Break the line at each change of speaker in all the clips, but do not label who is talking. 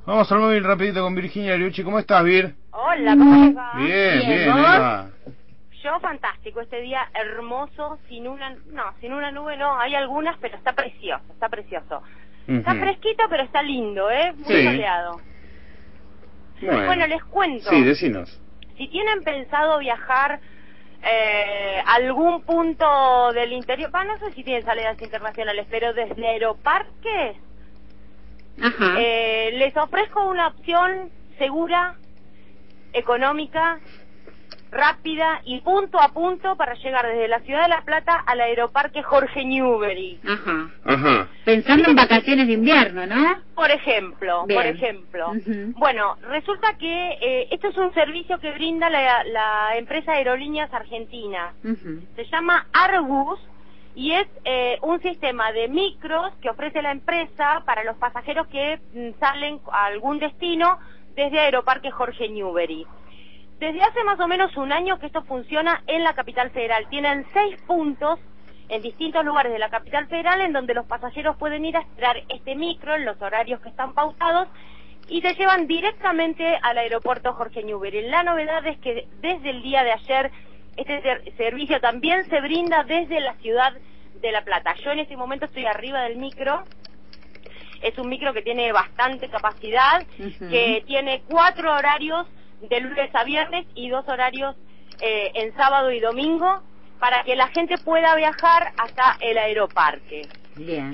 Vamos al móvil rapidito con Virginia Ariucci. ¿Cómo estás, Vir?
Hola, ¿cómo les va?
Bien, bien,
¿vos?
ahí va.
Yo fantástico, este día hermoso, sin una nube no, hay algunas, pero está precioso, está precioso. Está fresquito, pero está lindo, muy soleado. Bueno, les cuento.
Sí, decinos.
Si tienen pensado viajar a algún punto del interior, no sé si tienen salidas internacionales, pero desde Aeroparque, les ofrezco una opción segura, económica, rápida y punto a punto para llegar desde la ciudad de La Plata al Aeroparque Jorge Newbery.
Pensando en vacaciones de invierno, ¿no?
Por ejemplo. Bueno, resulta que esto es un servicio que brinda la empresa Aerolíneas Argentinas. Se llama Arbus y es un sistema de micros que ofrece la empresa para los pasajeros que salen a algún destino desde Aeroparque Jorge Newbery. Desde hace más o menos un año que esto funciona en la Capital Federal. Tienen 6 puntos en distintos lugares de la Capital Federal en donde los pasajeros pueden ir a esperar este micro en los horarios que están pautados y se llevan directamente al aeropuerto Jorge Newbery. La novedad es que desde el día de ayer este servicio también se brinda desde la ciudad de La Plata. Yo en este momento estoy arriba del micro. Es un micro que tiene bastante capacidad, que tiene 4 horarios de lunes a viernes y 2 horarios en sábado y domingo para que la gente pueda viajar hasta el aeroparque.
Bien.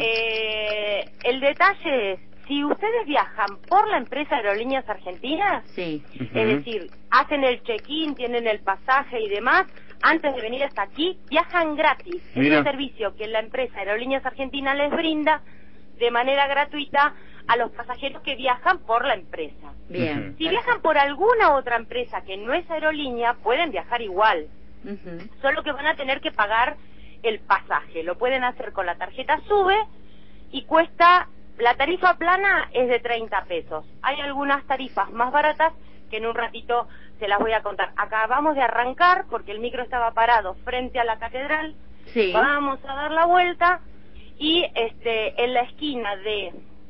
El detalle es, si ustedes viajan por la empresa Aerolíneas Argentinas, es decir, hacen el check-in, tienen el pasaje y demás, antes de venir hasta aquí, viajan gratis.
Mira.
Es un servicio que la empresa Aerolíneas Argentinas les brinda de manera gratuita a los pasajeros que viajan por la empresa.
Bien.
Si viajan por alguna otra empresa que no es aerolínea, pueden viajar igual. Solo que van a tener que pagar el pasaje. Lo pueden hacer con la tarjeta SUBE y cuesta, la tarifa plana es de 30 pesos. Hay algunas tarifas más baratas que en un ratito se las voy a contar. Acabamos de arrancar porque el micro estaba parado frente a la catedral. Vamos a dar la vuelta y en la esquina de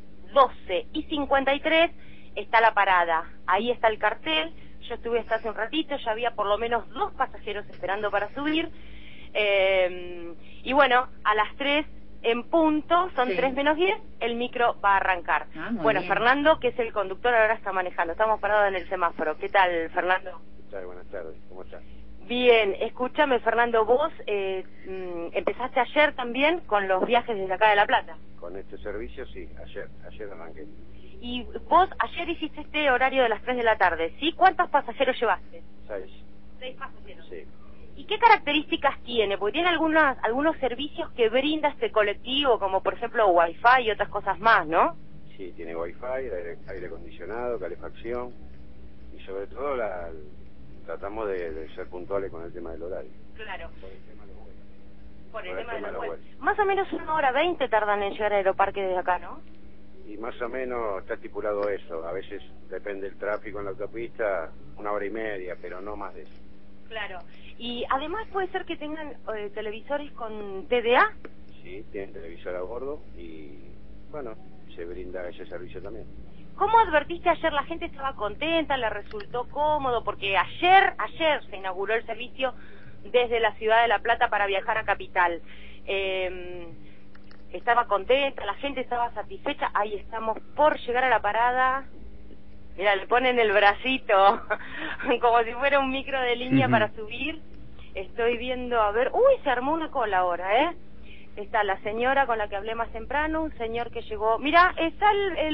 12 y 53 está la parada. Ahí está el cartel. Yo estuve hasta hace un ratito, ya había por lo menos 2 pasajeros esperando para subir. Y bueno, a las 3 en punto, son 3 menos 10, el micro va a arrancar. Bueno, bien. Fernando, que es el conductor, ahora está manejando. Estamos parados en el semáforo. ¿Qué tal, Fernando?
¿Qué tal? Buenas tardes. ¿Cómo estás?
Bien, escúchame, Fernando, vos empezaste ayer también con los viajes desde acá de La Plata.
Con este servicio, sí, ayer arranqué.
Y vos ayer hiciste este horario de las 3 de la tarde, ¿sí? ¿Cuántos pasajeros llevaste? 6 pasajeros.
Sí.
¿Y qué características tiene? Porque tiene algunos servicios que brinda este colectivo, como por ejemplo Wi-Fi y otras cosas más, ¿no?
Sí, tiene Wi-Fi, aire acondicionado, calefacción y sobre todo tratamos de ser puntuales con el tema del horario.
Claro.
Por el tema de los vuelos.
Por el tema de los vuelos. Más o menos 1 hora 20 tardan en llegar al aeroparque desde acá, ¿no?
Y más o menos está estipulado eso. A veces depende del tráfico en la autopista, 1 hora y media, pero no más de eso.
Claro. Y además puede ser que tengan televisores con TDA.
Sí, tienen televisor a bordo y, bueno, se brinda ese servicio también.
¿Cómo advertiste ayer? ¿La gente estaba contenta? ¿Le resultó cómodo? Porque ayer se inauguró el servicio desde la ciudad de La Plata para viajar a Capital. Estaba contenta, la gente estaba satisfecha. Ahí estamos por llegar a la parada. Mira, le ponen el bracito como si fuera un micro de línea para subir. Estoy viendo, a ver, se armó una cola ahora, Está la señora con la que hablé más temprano, un señor que llegó. Mira, está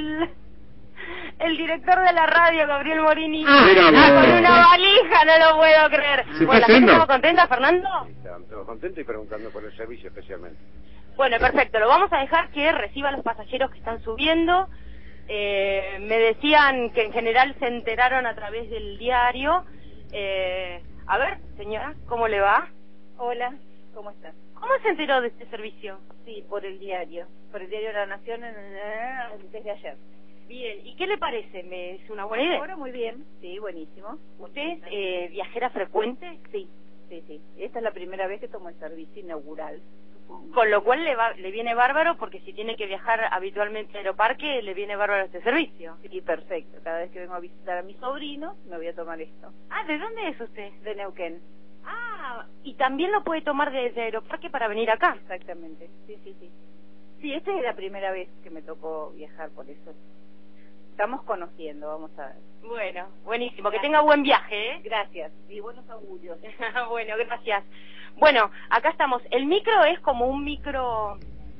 el director de la radio, Gabriel Morini, con una valija, no lo puedo creer. Bueno, ¿la gente estaba contenta, Fernando?
Sí, estaban todos contentos y preguntando por el servicio especialmente.
Bueno, perfecto, lo vamos a dejar que reciba a los pasajeros que están subiendo. Me decían que en general se enteraron a través del diario. A ver, señora, ¿cómo le va?
Hola, ¿cómo estás?
¿Cómo se enteró de este servicio?
Sí, por el diario de La Nación desde ayer.
Bien, ¿y qué le parece? ¿Es una buena idea?
Ahora muy bien, sí, buenísimo.
¿Usted es viajera frecuente?
Sí. Esta es la primera vez que tomo el servicio inaugural.
Con lo cual le viene bárbaro, porque si tiene que viajar habitualmente a Aeroparque, le viene bárbaro este servicio.
Sí, perfecto. Cada vez que vengo a visitar a mis sobrinos, me voy a tomar esto.
Ah, ¿de dónde es usted?
De Neuquén.
Ah, y también lo puede tomar desde Aeroparque para venir acá.
Exactamente, sí. Sí, esta es la primera vez que me tocó viajar, por eso estamos conociendo, vamos a ver.
Bueno, buenísimo, que tenga buen viaje, ¿eh?
Gracias, y buenos augurios.
Bueno, gracias. Bueno, acá estamos. El micro es como un micro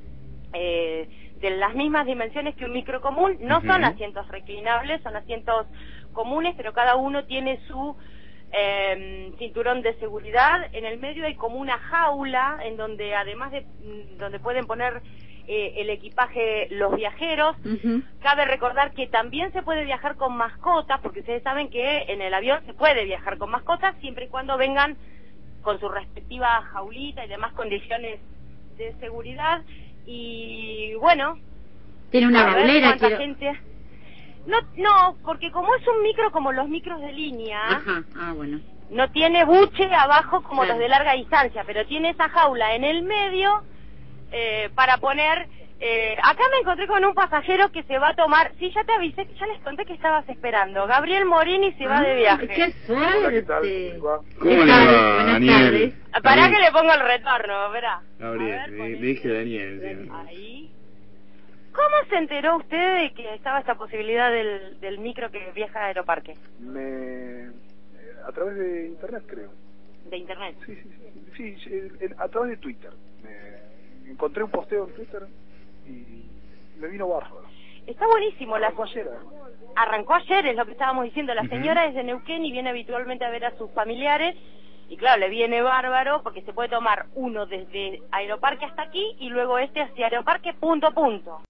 de las mismas dimensiones que un micro común. No son asientos reclinables, son asientos comunes, pero cada uno tiene su cinturón de seguridad. En el medio hay como una jaula en donde, además de donde pueden poner el equipaje los viajeros. Cabe recordar que también se puede viajar con mascotas, porque ustedes saben que en el avión se puede viajar con mascotas siempre y cuando vengan con su respectiva jaulita y demás condiciones de seguridad. Y bueno,
tiene una baulera,
gente. No, porque como es un micro como los micros de línea,
bueno,
no tiene buche abajo como los de larga distancia, pero tiene esa jaula en el medio para poner. Acá me encontré con un pasajero que se va a tomar. Sí, ya te avisé, ya les conté que estabas esperando. Gabriel Morini se va de viaje.
¡Qué suerte!
¿Cómo le va, Daniel?
Pará que le pongo el retorno, verá.
Gabriel, le dije Daniel.
Ahí. ¿Cómo se enteró usted de que estaba esta posibilidad del micro que viaja a Aeroparque?
A través de internet, creo.
¿De internet?
Sí, a través de Twitter. Encontré un posteo en Twitter y me vino bárbaro.
Está buenísimo.
Arrancó ayer.
Arrancó ayer, es lo que estábamos diciendo. La señora es de Neuquén y viene habitualmente a ver a sus familiares. Y claro, le viene bárbaro porque se puede tomar uno desde Aeroparque hasta aquí y luego este hacia Aeroparque punto a punto.